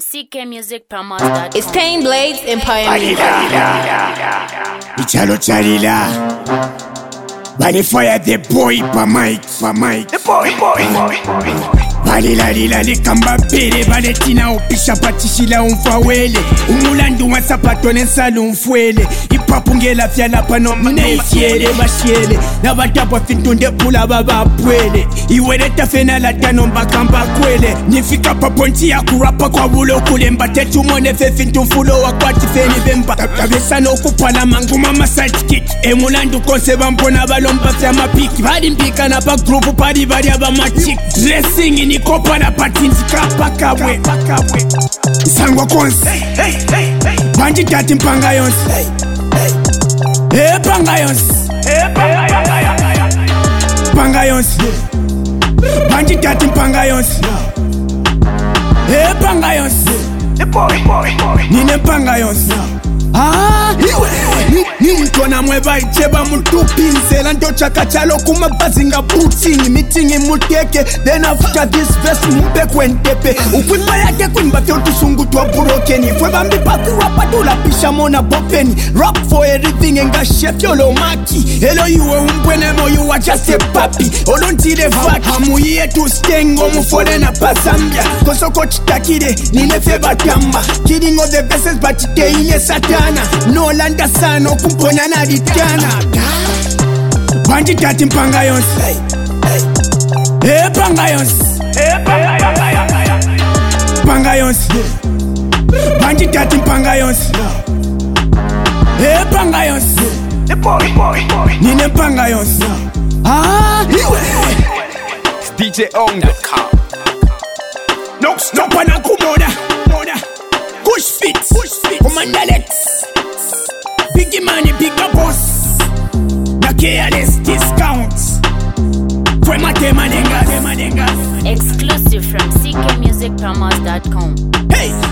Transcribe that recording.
ckmusicpromos.com. It's Tame Blades Empire Music. Ichalo Charila. Body fire the boy pa mic. The boy. Balila likamba pere baletina upisha patishila umfawele umulandu wa sapato nensalo umfwele ipapu ngela fyala pano mnesiele bashiele na batapwa fintunde pula baba pwele iweleta fena la tano mbakamba kwele nifika paponti ya kurapa kwa bulo kule mbatetu mwone fe fintumfulo wa kwati feni bemba kabesano kupala manguma masatikik emulandu konseba mpona balomba fya mapiki bali mpika na pa grupu pari bari aba machik dressing ni kopa na patinzi kapakabwe Sangwa konsi Banji tati mpanga yonsi Panga yonsi Panga yonsi Banji tati mpanga yonsi Panga yonsi Nine mpanga yonsi Nintona mweba icheba mutupi Nzela ndocha kachalo kumabazinga booting Meeting muteke Then after this verse mpe kwentepe Ukwimba yake kwimba fyotu sungu tuwa burokeni Fweba mbipa kurapa dula pisha mona bopeni Rap for everything enga chef yolo maki Hello yuwe umbwene mo you are just a papi Olontile faki Hamu yetu stengo mufole na pasambia Kosoko chitakide ninefe batamba Kidding of the best but chite ile satana No landa sano kumponya na ditana Banji tati mpanga yonsi Panga yonsi Panga yonsi Banji tati mpanga yonsi Panga yonsi Nine mpanga yonsi DJ Ong.com. Nopa na kumoda Kush fit Commander Lex Biggie money, bigger boss Na careless discounts Kwemate manengas Exclusive from ckmusicpromos.com. Hey